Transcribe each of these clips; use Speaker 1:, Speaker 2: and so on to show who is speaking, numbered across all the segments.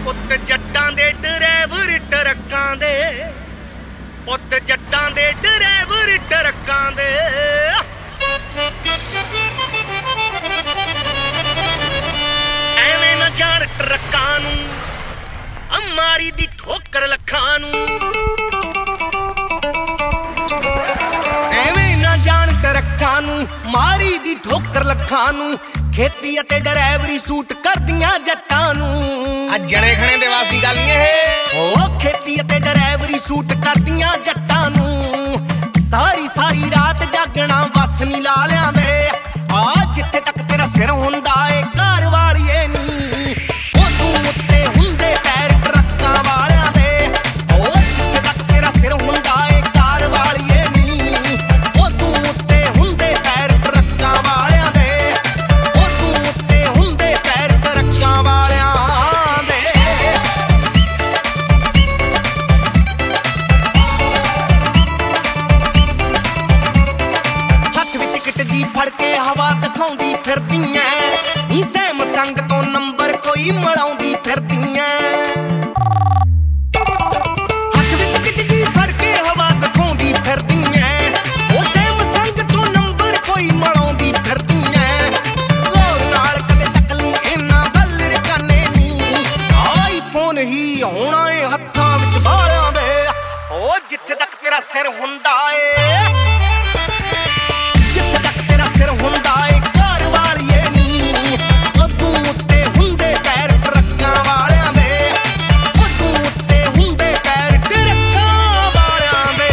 Speaker 1: ਪੁੱਤ ਜੱਟਾਂ ਦੇ ਡਰਾਈਵਰ ਟਰੱਕਾਂ ਦੇ, ਪੁੱਤ ਜੱਟਾਂ ਦੇ ਡਰਾਈਵਰ ਟਰੱਕਾਂ ਦੇ। ਐਵੇਂ ਨਾ ਜਾਣ ਟਰੱਕਾਂ ਨੂੰ, ਮਾਰੀ ਦੀ ਠੋਕਰ ਲੱਖਾਂ ਨੂੰ। ਐਵੇਂ ਨਾ ਜਾਣ ਟਰੱਕਾਂ ਨੂੰ, ਮਾਰੀ ਦੀ ਠੋਕਰ ਲੱਖਾਂ ਨੂੰ। ਖੇਤੀ ਅਤੇ ਡਰਾਈਵਰੀ ਸੂਟ ਕਰਦੀਆਂ ਜੱਟਾਂ ਨੂੰ।
Speaker 2: ਆ ਜਣੇ ਖਣੇ ਦੇ ਵਾਸ ਦੀ ਗੱਲ ਨਹੀਂ ਇਹ।
Speaker 1: ਓ ਖੇਤੀ ਅਤੇ ਡਰਾਈਵਰੀ ਸੂਟ ਕਰਦੀਆਂ ਜੱਟਾਂ ਨੂੰ। ਸਾਰੀ ਸਾਰੀ ਰਾਤ ਜਾਗਣਾ ਵਸ ਨੀ ਲਾਲਿਆਂ ਦੇ। ਆ ਜਿੱਥੇ ਤੱਕ ਤੇਰਾ ਸਿਰ ਹੁੰਦਾ ਏ ਘਰ ਵਾਲੀਏ ਨੀ, ਉਹ ਤੂੰ ਉੱਤੇ ਹੁੰਦੇ ਪੈਰ ਟਰੱਕਾਂ ਵਾਲਿਆਂ ਦੇ। ਓ ਜਿੱਥੇ ਤੱਕ ਤੇਰਾ ਸਿਰ ਹੁੰਦਾ ਏ ਘਰ ਵਾਲੀਏ ਨੀ, ਉਹ ਤੂੰ ਉੱਤੇ ਹੁੰਦੇ ਪੈਰ ਟਰੱਕਾਂ ਵਾਲਿਆਂ ਦੇ। ਉਹ ਤੂੰ ਉੱਤੇ ਹੁੰਦੇ ਪੈਰ ਟਰੱਕਾਂ ਵਾਲਿਆਂ ਦੇ। ਹੱਥ ਵਿੱਚ ਕਿਟ ਜੀ ਫੜ ਕੇ ਹਵਾ ਦਿਖਾਉਂਦੀ ਫਿਰਦੀਆਂ, ਨੀ ਸੈਮਸੰਗ ਤੋਂ ਨੰਬਰ ਕੋਈ ਮਲਾਉਂਦੀ ਫਿਰਦੀਆਂ। ਹੱਥ ਵਿੱਚ ਕਿਟ ਜੀ ਫੜ ਕੇ ਹਵਾ ਦਿਖਾਉਂਦੀ ਫਿਰਦੀਆਂ, ਉਹ ਸੈਮਸੰਗ ਤੋਂ ਨੰਬਰ ਕੋਈ ਮਲਾਉਂਦੀ ਫਿਰਦੀਆਂ। ਗੌਰ ਨਾਲ ਕਦੇ ਤੱਕ ਲਈ ਇਹਨਾਂ ਵੱਲ ਰਕਾਨੇ ਨੀ, ਆਈਫੋਨ ਹੀ ਆਉਣਾ ਏ ਹੱਥਾਂ ਵਿੱਚ ਵਾਲਿਆਂ ਦੇ। ਉਹ ਜਿੱਥੇ ਤੱਕ ਤੇਰਾ ਸਿਰ ਹੁੰਦਾ ਏ, ਜਿੱਥੇ ਤੱਕ ਤੇਰਾ ਸਿਰ ਹੁੰਦਾ ਏ ਘਰ ਵਾਲੀਏ ਨੀ, ਉਹ ਤੂੰ ਉੱਤੇ ਹੁੰਦੇ ਪੈਰ ਟਰੱਕਾਂ ਵਾਲਿਆਂ ਦੇ। ਉਹ ਤੂੰ ਉੱਤੇ ਹੁੰਦੇ ਪੈਰ ਟਰੱਕਾਂ ਵਾਲਿਆਂ ਦੇ।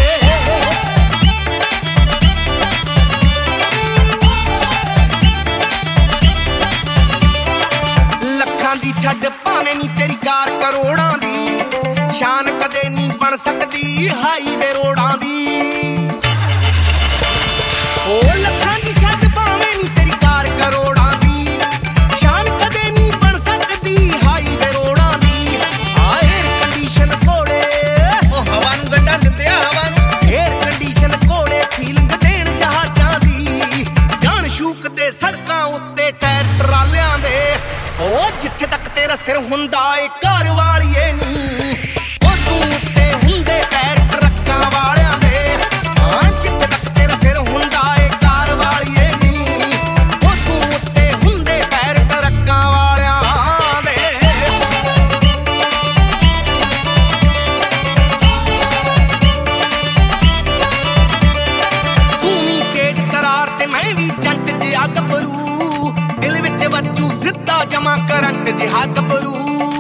Speaker 1: ਲੱਖਾਂ ਦੀ ਛੱਡ ਭਾਵੇਂ ਨੀ ਤੇਰੀ ਕਾਰ ਕਰੋੜਾਂ ਦੀ, ਸ਼ਾਨ ਕਦੇ ਨੀ ਬਣ ਸਕਦੀ ਹਾਈਵੇ ਰੋਡਾਂ ਦੀ। ਓ ਲੱਖਾਂ ਦੀ ਛੱਡ ਭਾਵੇਂ ਨੀ ਤੇਰੀ ਕਾਰ ਕਰੋੜਾਂ ਦੀ, ਸ਼ਾਨ ਕਦੇ ਨੀ ਬਣ ਸਕਦੀ ਹਾਈਵੇ ਰੋਡਾਂ ਦੀ। ਏਅਰ ਕੰਡੀਸ਼ਨ ਘੋੜੇ,
Speaker 2: ਉਹ ਹਵਾ ਨੂੰ ਗੱਡਾ ਦਿੰਦੇ ਆ ਹਵਾ ਨੂੰ।
Speaker 1: ਏਅਰ ਕੰਡੀਸ਼ਨ ਘੋੜੇ ਫੀਲਿੰਗ ਦੇਣ ਜਹਾਜ਼ਾਂ ਦੀ। ਜਾਨ ਸ਼ੂਕ ਦੇ ਸੜਕਾਂ ਉੱਤੇ ਟਾਇਰ ਟਰਾਲਿਆਂ ਦੇ। ਓ ਜਿੱਥੇ ਤੱਕ ਤੇਰਾ ਸਿਰ ਹੁੰਦਾ ਏ ਘਰ ਵਾਲੀਏ ਨੀ, ਉਹ ਤੂੰ ਉੱਤੇ ਹੁੰਦੇ ਪੈਰ ਟਰੱਕਾਂ ਵਾਲਿਆਂ ਦੇ। ਹਾਂ ਜਿੱਥੇ ਤੱਕ ਤੇਰਾ ਸਿਰ ਹੁੰਦਾ ਏ ਘਰ ਵਾਲੀਏ ਨੀ, ਉਹ ਤੂੰ ਉੱਤੇ ਹੁੰਦੇ ਪੈਰ ਟਰੱਕਾਂ ਵਾਲਿਆਂ ਦੇ। ਤੂੰ ਵੀ ਤੇਜ਼ ਤਰਾਰ ਤੇ ਮੈਂ ਵੀ ਜੰਟ ਜਿਹਾ ਗੱਭਰੂ, ਦਿਲ ਵਿੱਚ ਵੱਜੂ ਸਿੱਧਾ ਜਮਾ ਕਰੰਟ ਜਿਹਾ ਗੱਭਰੂ।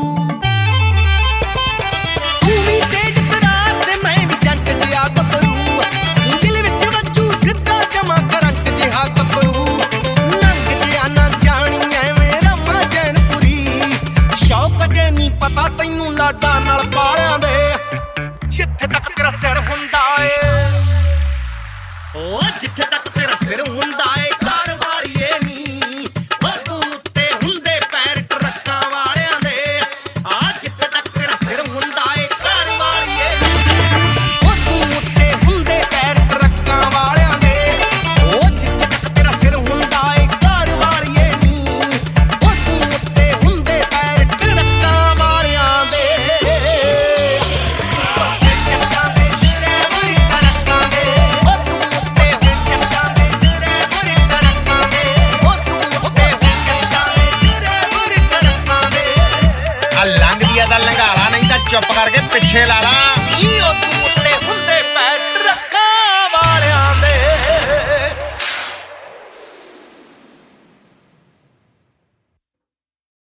Speaker 1: ਤੂੰ ਵੀ ਤੇਜ਼ ਤਰਾਰ ਤੇ ਮੈਂ ਵੀ ਜੰਟ ਜਿਹਾ ਗੱਭਰੂ, ਦਿਲ ਵਿੱਚ ਵੱਜੂ ਸਿੱਧਾ ਜਮਾ ਕਰੰਟ ਜਿਹਾ ਗੱਭਰੂ। ਨੰਗ ਜਿਹਾ ਨਾ ਜਾਣੀ ਐਵੇਂ ਰਮਾ ਜੈਨਪੁਰੀ, ਸ਼ੌਕ ਜੇ ਨੀ ਪਤਾ ਤੈਨੂੰ ਲਾਡਾਂ ਨਾਲ ਪਾਲਿਆਂ ਦੇ। ਜਿੱਥੇ ਤੱਕ ਤੇਰਾ ਸਿਰ ਹੁੰਦਾ ਏ, ਓ ਜਿੱਥੇ ਤੱਕ ਤੇਰਾ ਸਿਰ ਹੁੰਦਾ ਏ ਘਰ ਵਾਲੀਏ ਨੀ, ਉਹ ਤੂੰ ਉੱਤੇ ਹੁੰਦੇ ਪੈਰ ਟਰੱਕਾਂ ਵਾਲਿਆਂ ਦੇ। ਆ ਜਿੱਥੇ ਤੱਕ ਤੇਰਾ ਸਿਰ ਹੁੰਦਾ ਏ ਘਰ ਵਾਲੀਏ ਨੀ, ਉਹ ਤੂੰ ਉੱਤੇ ਹੁੰਦੇ ਪੈਰ ਟਰੱਕਾਂ ਵਾਲਿਆਂ ਦੇ। ਉਹ ਜਿੱਥੇ ਤੱਕ ਤੇਰਾ ਸਿਰ ਹੁੰਦਾ ਏ ਘਰ ਵਾਲੀਏ ਨੀ, ਉਹ ਤੂੰ ਉੱਤੇ ਹੁੰਦੇ ਪੈਰ ਟਰੱਕਾਂ ਵਾਲਿਆਂ ਦੇ। ਜੱਟਾਂ ਦੇ ਡਰਾਈਵਰ ਟਰੱਕਾਂ ਦੇ, ਉਹ ਤੂੰ ਉੱਤੇ ਜੱਟਾਂ ਦੇ ਡਰਾਈਵਰ ਟਰੱਕਾਂ ਦੇ। ਉਹ ਤੂੰ ਉੱਤੇ ਜੱਟਾਂ ਦੇ ਡਰਾਈਵਰ ਟਰੱਕਾਂ ਦੇ।
Speaker 2: ਆ ਲੰਘਦੀ ਆ ਤਾਂ ਲੰਘਾ ਲਾ, ਨਹੀਂ ਤਾਂ ਚੁੱਪ ਕਰਕੇ ਪਿੱਛੇ ਲਾ ਲਾ।
Speaker 1: ਨੀ ਉਹ